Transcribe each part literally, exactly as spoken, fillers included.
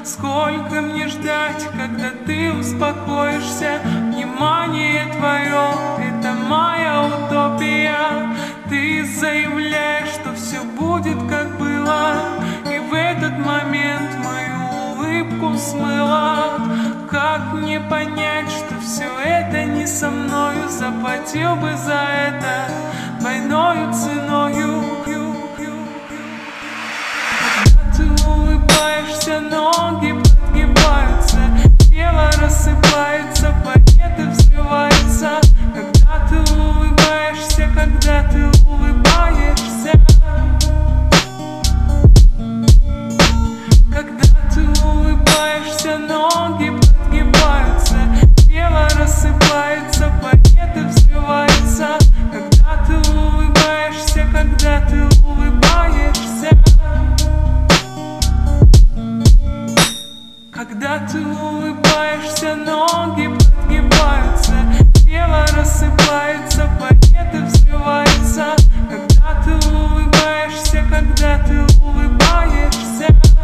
Сколько мне ждать, когда ты успокоишься? Внимание твое — это моя утопия. Ты заявляешь, что все будет как было, и в этот момент мою улыбку смыло. Как мне понять, что все это не со мною? Заплатил бы за это двойною ценою. Когда ты улыбаешься, ноги подгибаются, тело рассыпается, планета взрывается. Когда ты улыбаешься, когда ты улыбаешься, когда ты улыбаешься, ноги подгибаются, тело рассыпается, планета взрывается. Когда ты улыбаешься, когда ты улыбаешься, когда ты улыбаешься, ноги подгибаются, тело рассыпается, планета взрывается. Когда ты улыбаешься, когда ты улыбаешься,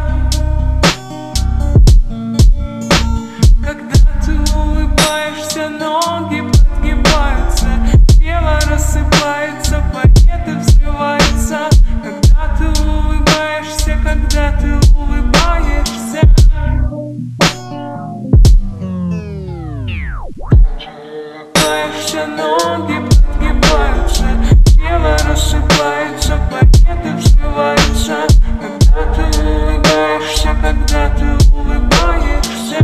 когда ты улыбаешься, ноги подгибаются, тело рассыпается, планета взрывается. Когда ты улыбаешься, когда ты улыбаешься, ноги подгибаются, тело рассыпается, планета взрывается. Когда ты улыбаешься, когда ты улыбаешься,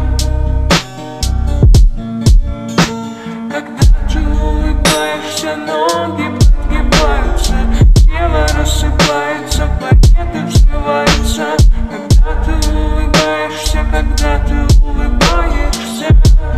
когда ты улыбаешься, ноги подгибаются, тело рассыпается, планета взрывается. Когда ты улыбаешься, когда ты улыбаешься,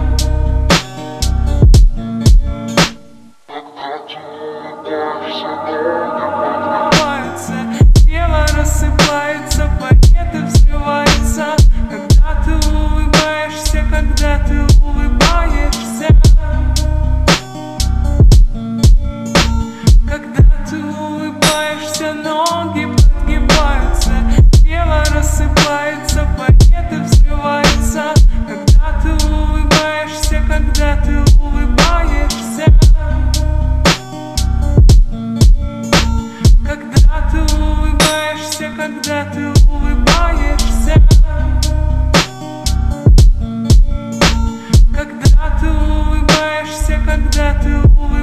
тело рассыпается, планета взрывается. Когда ты улыбаешься, когда ты улыбаешься, когда ты улыбаешься, ноги подгибаются, тело рассыпается, планета взрывается. Когда ты улыбаешься, когда ты улыбаешься, когда ты улыбаешься, когда ты улыбаешься, когда ты улыбаешься, когда ты улыбаешься.